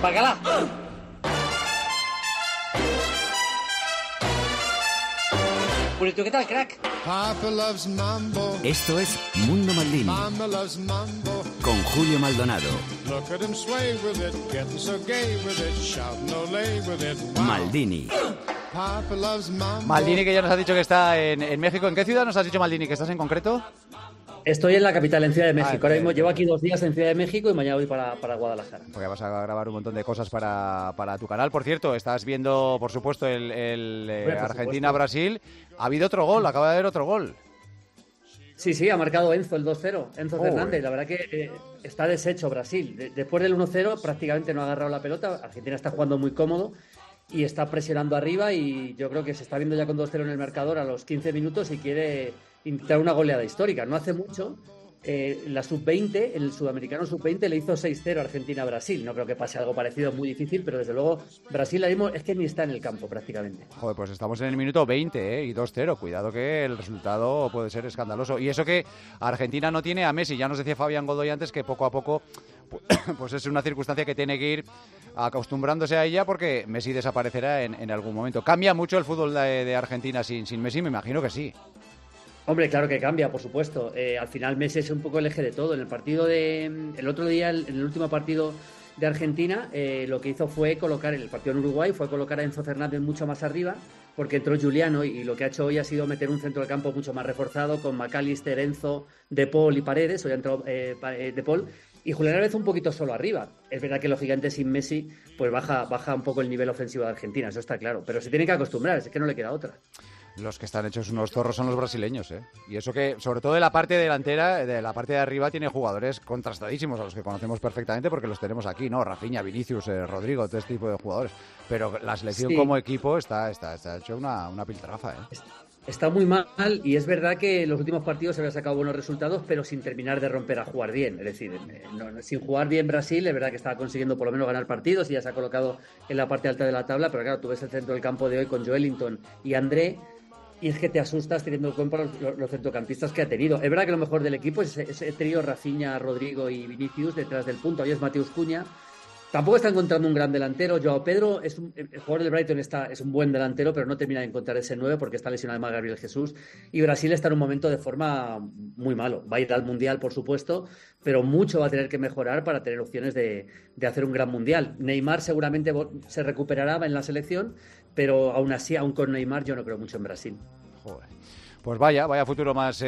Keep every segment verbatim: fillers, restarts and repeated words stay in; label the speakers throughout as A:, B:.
A: apágala. Purito, ¿qué tal, crack?
B: Papa loves mambo.
C: Esto es Mundo Maldini.
B: Mama loves mambo.
C: Con Julio Maldonado.
B: Look at him sway with it, getting so gay with it, shouting olé with it. Wow.
C: Maldini.
B: Papa loves mambo.
D: Maldini, que ya nos has dicho que está en, en México. ¿En qué ciudad nos has dicho, Maldini, que estás en concreto?
A: Estoy en la capital, en Ciudad de México.
D: Ah,
A: Ahora mismo
D: bien,
A: llevo
D: bien.
A: aquí dos días en Ciudad de México y mañana voy para, para Guadalajara.
D: Porque vas a grabar un montón de cosas para, para tu canal. Por cierto, estás viendo, por supuesto, el, el eh,
A: Hombre, por
D: Argentina-Brasil. Ha habido otro gol, acaba de haber otro gol.
A: Sí, sí, ha marcado Enzo el dos cero, Enzo
D: Oh,
A: Fernández.
D: eh.
A: La verdad que eh, está deshecho Brasil. De- después del uno cero prácticamente no ha agarrado la pelota. Argentina está jugando muy cómodo y está presionando arriba y yo creo que se está viendo ya con dos cero en el marcador a los quince minutos y quiere intentar una goleada histórica. No hace mucho, eh, la sub veinte, el sudamericano sub veinte le hizo seis cero a Argentina a Brasil. No creo que pase algo parecido, muy difícil, pero desde luego Brasil ahora mismo es que ni está en el campo prácticamente.
D: Joder, pues estamos en el minuto veinte, ¿eh? Y dos cero. Cuidado que el resultado puede ser escandaloso. Y eso que Argentina no tiene a Messi. Ya nos decía Fabián Godoy antes que poco a poco pues es una circunstancia que tiene que ir acostumbrándose a ella porque Messi desaparecerá en, en algún momento. ¿Cambia mucho el fútbol de, de Argentina sin, sin Messi? Me imagino que sí.
A: Hombre, claro que cambia, por supuesto. Eh, al final Messi es un poco el eje de todo. En el partido de... El otro día, en el último partido de Argentina, eh, lo que hizo fue colocar, el partido en Uruguay, fue colocar a Enzo Fernández mucho más arriba, porque entró Juliano y lo que ha hecho hoy ha sido meter un centro del campo mucho más reforzado con McAllister, Enzo, De Paul y Paredes. Hoy ha entrado eh, Pa- eh, De Paul. Y Julián Álvarez un poquito solo arriba. Es verdad que los gigantes sin Messi pues baja, baja un poco el nivel ofensivo de Argentina, eso está claro. Pero se tiene que acostumbrar, es que no le queda otra.
D: Los que están hechos unos zorros son los brasileños, ¿eh? Y eso que, sobre todo de la parte delantera, de la parte de arriba, tiene jugadores contrastadísimos, a los que conocemos perfectamente porque los tenemos aquí, ¿no? Rafinha, Vinicius, eh, Rodrigo, todo este tipo de jugadores. Pero la selección
A: Sí.
D: como equipo está, está, está hecho una, una piltrafa, ¿eh?
A: Está muy mal y es verdad que en los últimos partidos se habían sacado buenos resultados, pero sin terminar de romper a jugar bien. Es decir, eh, no- no- sin jugar bien Brasil, es verdad que estaba consiguiendo por lo menos ganar partidos y ya se ha colocado en la parte alta de la tabla, pero claro, tú ves el centro del campo de hoy con Joelinton y André y es que te asustas teniendo en cuenta los, los- los centrocampistas que ha tenido. Es verdad que lo mejor del equipo es ese, ese trío Rafinha, Rodrigo y Vinicius detrás del punto. Hoy es Mateus Cunha. Tampoco está encontrando un gran delantero. Joao Pedro, es un, el jugador del Brighton está, es un buen delantero, pero no termina de encontrar ese nueve porque está lesionado además Gabriel Jesús. Y Brasil está en un momento de forma muy malo. Va a ir al Mundial, por supuesto, pero mucho va a tener que mejorar para tener opciones de, de hacer un gran Mundial. Neymar seguramente vo- se recuperará en la selección, pero aún así, aún con Neymar, yo no creo mucho en Brasil.
D: Joder. Pues vaya, vaya futuro más,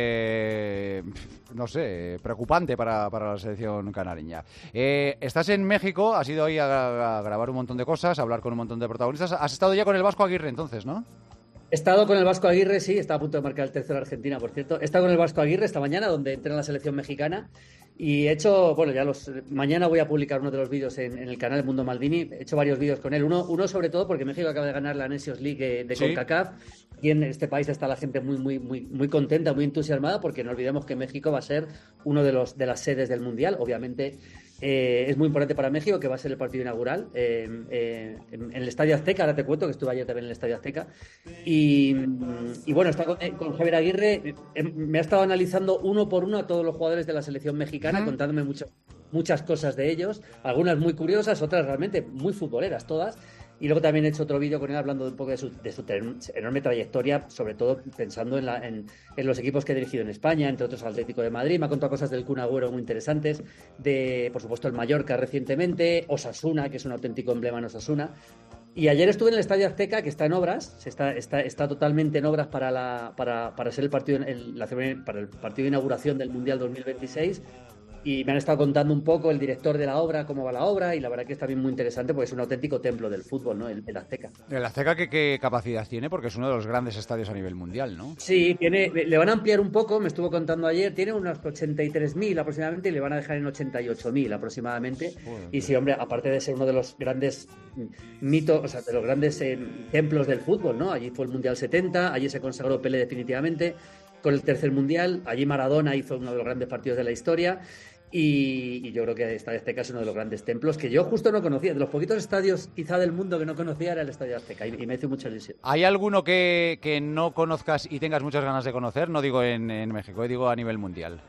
D: eh, no sé, preocupante para, para la selección canareña. Eh, estás en México, has ido ahí a, a grabar un montón de cosas, a hablar con un montón de protagonistas. Has estado ya con el Vasco Aguirre entonces, ¿no?
A: He estado con el Vasco Aguirre, sí, está a punto de marcar el tercero Argentina, por cierto. He estado con el Vasco Aguirre esta mañana, donde entré en la selección mexicana. Y he hecho, bueno, ya los. Mañana voy a publicar uno de los vídeos en, en el canal Mundo Maldini. He hecho varios vídeos con él. Uno, uno sobre todo porque México acaba de ganar la Nations League de
D: Sí.
A: CONCACAF. Y en este país está la gente muy, muy, muy, muy contenta, muy entusiasmada, porque no olvidemos que México va a ser uno de los de las sedes del Mundial. Obviamente. Eh, es muy importante para México, que va a ser el partido inaugural eh, eh, en, en el Estadio Azteca. Ahora te cuento que estuve ayer también en el Estadio Azteca. Y, y bueno, está con, eh, con Javier Aguirre. eh, me ha estado analizando uno por uno a todos los jugadores de la selección mexicana,
D: Ujú.
A: contándome mucho, muchas cosas de ellos, algunas muy curiosas, otras realmente muy futboleras, todas. Y luego también he hecho otro vídeo con él hablando un poco de su, de su ter- enorme trayectoria, sobre todo pensando en, la, en, en los equipos que he dirigido en España, entre otros Atlético de Madrid. Me ha contado cosas del Kun Agüero muy interesantes, de, por supuesto, el Mallorca recientemente, Osasuna, que es un auténtico emblema en Osasuna. Y ayer estuve en el Estadio Azteca, que está en obras, se está, está, está totalmente en obras para, la, para, para ser el partido, el, la, para el partido de inauguración del Mundial dos mil veintiséis. Y me han estado contando un poco el director de la obra, cómo va la obra, y la verdad que es también muy interesante porque es un auténtico templo del fútbol, ¿no? El, el Azteca.
D: ¿El Azteca qué, qué capacidad tiene? Porque es uno de los grandes estadios a nivel mundial, ¿no?
A: Sí, tiene, le van a ampliar un poco, me estuvo contando ayer, tiene unos ochenta y tres mil aproximadamente y le van a dejar en ochenta y ocho mil aproximadamente.
D: Joder.
A: Y sí, hombre, aparte de ser uno de los grandes mitos, o sea, de los grandes eh, templos del fútbol, ¿no? Allí fue el Mundial setenta, allí se consagró Pelé definitivamente con el tercer Mundial, allí Maradona hizo uno de los grandes partidos de la historia. Y, y yo creo que Estadio Azteca es uno de los grandes templos que yo justo no conocía. De los poquitos estadios quizá del mundo que no conocía era el Estadio Azteca y, y me hizo mucha ilusión.
D: ¿Hay alguno que, que no conozcas y tengas muchas ganas de conocer? No digo en, en México, eh, digo a nivel mundial.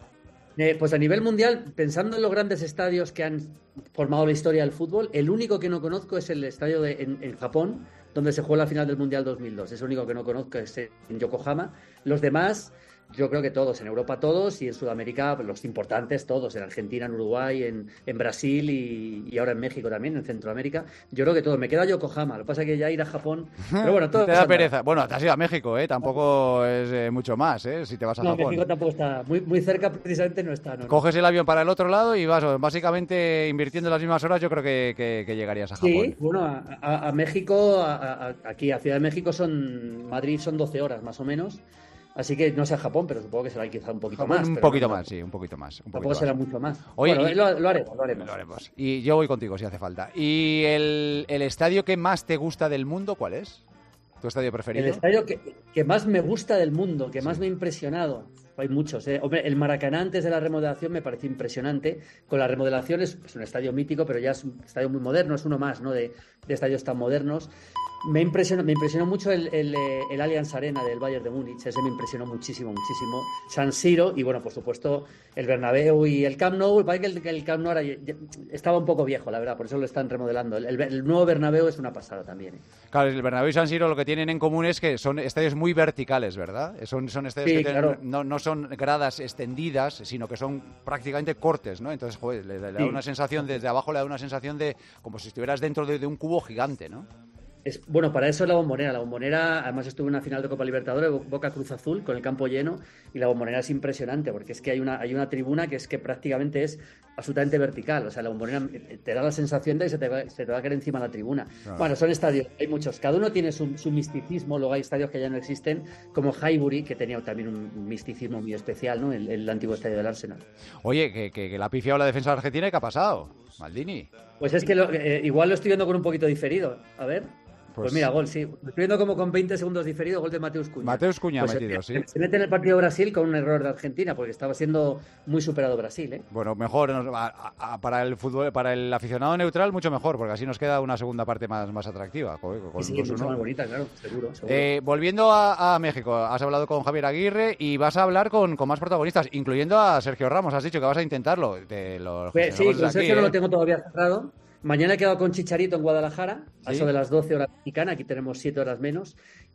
A: Eh, pues a nivel mundial, pensando en los grandes estadios que han formado la historia del fútbol, el único que no conozco es el estadio de, en, en Japón, donde se jugó la final del Mundial dos mil dos. Es el único que no conozco, es en Yokohama. Los demás, yo creo que todos, en Europa todos, y en Sudamérica los importantes todos, en Argentina, en Uruguay, en, en Brasil y, y ahora en México también, en Centroamérica. Yo creo que todos. Me queda Yokohama, lo que pasa es que ya ir a Japón... Pero bueno, todo
D: te da pereza. Bueno, te has ido a México, ¿eh? Tampoco es eh, mucho más, ¿eh? Si te vas a
A: no,
D: Japón.
A: México tampoco está, muy, muy cerca precisamente no está. No,
D: Coges el avión para el otro lado y vas básicamente invirtiendo las mismas horas, yo creo que, que, que llegarías a Japón.
A: Sí, bueno, a, a, a México, a, a, aquí a Ciudad de México son, Madrid son doce horas más o menos. Así que no sé Japón, pero supongo que será quizá un poquito
D: Japón,
A: más.
D: Un
A: pero
D: poquito
A: no,
D: más, sí, un poquito más. Un
A: tampoco
D: poquito
A: será
D: más.
A: mucho más.
D: Oye,
A: bueno,
D: y,
A: lo, lo, haremos, lo haremos.
D: Lo haremos. Y yo voy contigo si hace falta. ¿Y el, el estadio que más te gusta del mundo, cuál es? ¿Tu estadio preferido?
A: El estadio que, que más me gusta del mundo, que más
D: Sí.
A: me ha impresionado. Hay muchos, ¿eh? Hombre, el Maracaná antes de la remodelación me pareció impresionante. Con la remodelación es, es un estadio mítico, pero ya es un estadio muy moderno, es uno más, ¿no? De, de estadios tan modernos. Me impresionó, me impresionó mucho el, el, el Allianz Arena del Bayern de Múnich, ese me impresionó muchísimo, muchísimo. San Siro y, bueno, por supuesto, el Bernabéu y el Camp Nou. El, el, el Camp Nou ahora ya, ya estaba un poco viejo, la verdad, por eso lo están remodelando. El, el, el nuevo Bernabéu es una pasada también, ¿eh?
D: Claro, el Bernabéu y San Siro lo que tienen en común es que son estadios muy verticales, ¿verdad? Son, son estadios
A: Sí,
D: que tienen,
A: claro.
D: no, no son gradas extendidas, sino que son prácticamente cortes, ¿no? Entonces, joder, le, le da
A: Sí.
D: una sensación, desde abajo le da una sensación de como si estuvieras dentro de, de un cubo gigante, ¿no?
A: Es, bueno, para eso es la Bombonera. La Bombonera, además estuve en una final de Copa Libertadores, Boca Cruz Azul, con el campo lleno, y la Bombonera es impresionante, porque es que hay una, hay una tribuna que es que prácticamente es absolutamente vertical. O sea, la Bombonera te da la sensación de que se te va, se te va a caer encima la tribuna.
D: Claro.
A: Bueno, son estadios, hay muchos. Cada uno tiene su, su misticismo. Luego hay estadios que ya no existen, como Highbury, que tenía también un misticismo muy especial, ¿no? El, el antiguo estadio del Arsenal.
D: Oye, que, que, que la ha pifiado la defensa argentina, ¿y qué ha pasado? Maldini.
A: Pues es que lo, eh, igual lo estoy viendo con un poquito diferido. A ver... Pues, pues mira, gol, sí. Lo estoy viendo como con veinte segundos diferido, gol de Mateus Cunha.
D: Mateus Cunha
A: pues
D: metido,
A: se,
D: sí.
A: Se mete en el partido de Brasil con un error de Argentina, porque estaba siendo muy superado Brasil, ¿eh?
D: Bueno, mejor, a, a, para el fútbol, para el aficionado neutral, mucho mejor, porque así nos queda una segunda parte más, más atractiva. Con, con
A: sí, mucho más bonita, claro, seguro. seguro.
D: Eh, volviendo a, a México, has hablado con Javier Aguirre y vas a hablar con, con más protagonistas, incluyendo a Sergio Ramos. Has dicho que vas a intentarlo. Te lo
A: pues, sí, con Sergio
D: ¿eh?
A: no lo tengo todavía cerrado. Mañana he quedado con Chicharito en Guadalajara,
D: ¿Sí?
A: a eso de las doce horas mexicana, aquí tenemos siete horas menos.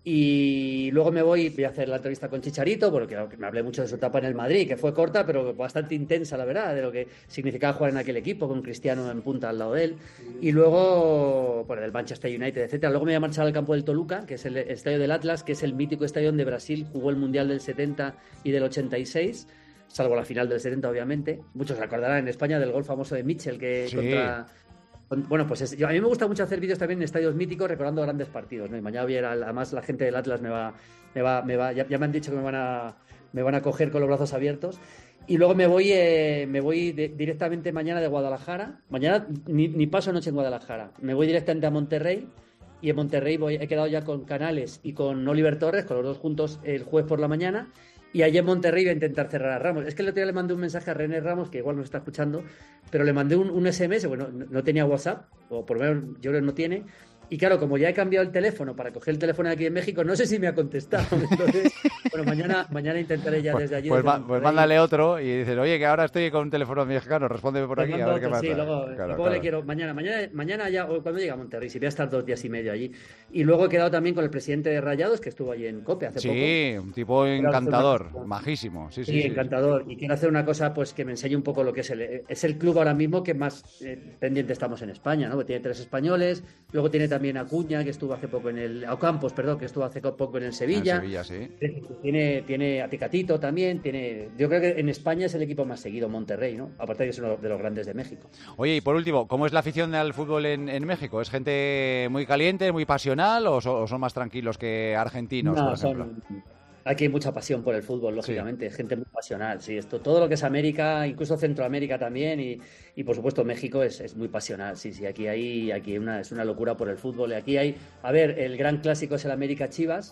A: Y luego me voy, voy a hacer la entrevista con Chicharito, porque me hablé mucho de su etapa en el Madrid, que fue corta, pero bastante intensa, la verdad, de lo que significaba jugar en aquel equipo, con Cristiano en punta al lado de él. Y luego, bueno, del Manchester United, etcétera. Luego me voy a marchar al campo del Toluca, que es el estadio del Atlas, que es el mítico estadio donde Brasil jugó el Mundial del setenta y del ochenta y seis. Salvo la final del setenta, obviamente. Muchos recordarán en España del gol famoso de Mitchell, que
D: sí.
A: contra... Bueno, pues es, yo, a mí me gusta mucho hacer vídeos también en estadios míticos recordando grandes partidos, ¿no? Y mañana viera, además la gente del Atlas me va, me va, me va, ya, ya me han dicho que me van a, me van a coger con los brazos abiertos. Y luego me voy, eh, me voy de, directamente mañana de Guadalajara. Mañana ni, ni paso noche en Guadalajara. Me voy directamente a Monterrey. Y en Monterrey voy, he quedado ya con Canales y con Oliver Torres, con los dos juntos el jueves por la mañana. Y allí en Monterrey voy a intentar cerrar a Ramos. Es que el otro día le mandé un mensaje a René Ramos, que igual nos está escuchando, pero le mandé un, un ese eme ese, bueno, no, no tenía WhatsApp, o por lo menos yo creo que no tiene. Y claro, como ya he cambiado el teléfono para coger el teléfono de aquí en México, no sé si me ha contestado. Entonces, bueno, mañana, mañana intentaré ya
D: pues,
A: desde allí.
D: Pues,
A: desde
D: ma, pues mándale otro y dices, oye, que ahora estoy con un teléfono mexicano, respóndeme por
A: pues
D: aquí a ver qué pasa.
A: Sí, luego,
D: claro,
A: luego
D: claro.
A: le quiero, mañana, mañana, mañana ya, o cuando llegue a Monterrey, si voy a estar dos días y medio allí. Y luego he quedado también con el presidente de Rayados, que estuvo allí en COPE hace
D: sí,
A: poco.
D: Sí, un tipo encantador,
A: una...
D: majísimo. Sí, sí,
A: sí,
D: sí,
A: encantador. Y quiero hacer una cosa pues que me enseñe un poco lo que es el, es el club ahora mismo que más eh, pendiente estamos en España, ¿no? Que tiene tres españoles, luego tiene también a Acuña, que estuvo hace poco en el... A Ocampos, perdón, que estuvo hace poco en el Sevilla.
D: En Sevilla, sí.
A: Tiene, tiene a Tecatito también, tiene... Yo creo que en España es el equipo más seguido, Monterrey, ¿no? Aparte de que es uno de los grandes de México.
D: Oye, y por último, ¿cómo es la afición al fútbol en, en México? ¿Es gente muy caliente, muy pasional o, so, o son más tranquilos que argentinos,
A: no,
D: por ejemplo?
A: Son... Aquí hay mucha pasión por el fútbol, lógicamente, sí. Gente muy pasional, sí, esto, todo lo que es América, incluso Centroamérica también, y, y por supuesto México es, es muy pasional, sí, sí, aquí hay, aquí hay una, es una locura por el fútbol, y aquí hay, a ver, el gran clásico es el América Chivas,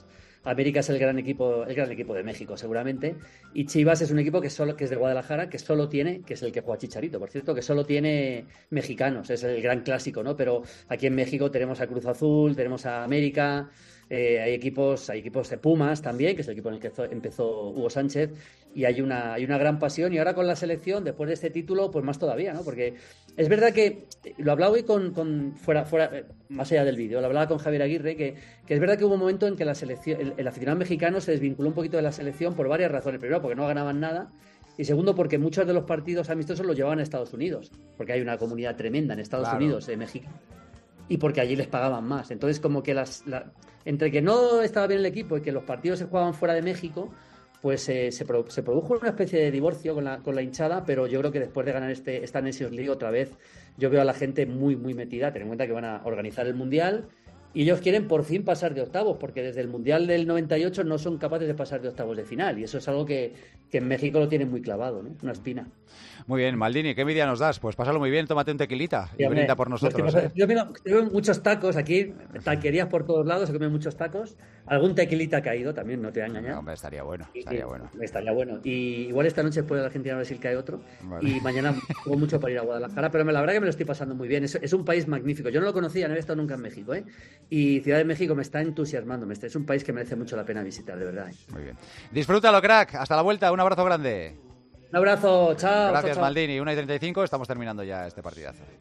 A: América es el gran equipo, el gran equipo de México, seguramente. Y Chivas es un equipo que solo, que es de Guadalajara, que solo tiene, que es el que juega Chicharito, por cierto, que solo tiene mexicanos, es el gran clásico, ¿no? Pero aquí en México tenemos a Cruz Azul, tenemos a América. Eh, hay equipos, hay equipos de Pumas también, que es el equipo en el que empezó Hugo Sánchez, y hay una, hay una gran pasión. Y ahora con la selección, después de este título, pues más todavía, ¿no? Porque es verdad que lo hablaba hoy con, con fuera, fuera, más allá del vídeo, lo hablaba con Javier Aguirre, que, que es verdad que hubo un momento en que la selección, el, el aficionado mexicano se desvinculó un poquito de la selección por varias razones. Primero, porque no ganaban nada. Y segundo, porque muchos de los partidos amistosos los llevaban a Estados Unidos, porque hay una comunidad tremenda en Estados
D: Claro.
A: Unidos, de México. Y porque allí les pagaban más. Entonces, como que las, la, entre que no estaba bien el equipo y que los partidos se jugaban fuera de México, pues eh, se, pro, se produjo una especie de divorcio con la, con la hinchada, pero yo creo que después de ganar este, esta Nations League otra vez, yo veo a la gente muy, muy metida. Ten en cuenta que van a organizar el Mundial y ellos quieren por fin pasar de octavos, porque desde el Mundial del noventa y ocho no son capaces de pasar de octavos de final, y eso es algo que, que en México lo tienen muy clavado, ¿no? Una espina.
D: Muy bien, Maldini, ¿qué envidia nos das? Pues pásalo muy bien, tómate un tequilita y
A: Sí, hombre,
D: brinda por nosotros.
A: pues,
D: ¿eh?
A: Yo veo, yo veo muchos tacos aquí, taquerías por todos lados, se comen muchos tacos. Algún tequilita ha caído también, no te voy a engañar.
D: No, hombre, estaría bueno,
A: Y-
D: estaría bueno.
A: Estaría bueno. Y igual esta noche después de Argentina-Brasil cae otro.
D: Vale.
A: Y mañana tengo mucho para ir a Guadalajara, pero la verdad que me lo estoy pasando muy bien. Es, es un país magnífico. Yo no lo conocía, no había estado nunca en México, ¿eh? Y Ciudad de México me está entusiasmando. Me está- es un país que merece mucho la pena visitar, de verdad. ¿eh?
D: Muy bien. Disfrútalo, crack. Hasta la vuelta. Un abrazo grande.
A: Un abrazo, chao.
D: Gracias,
A: chao, chao.
D: Maldini. una y treinta y cinco. Estamos terminando ya este partidazo.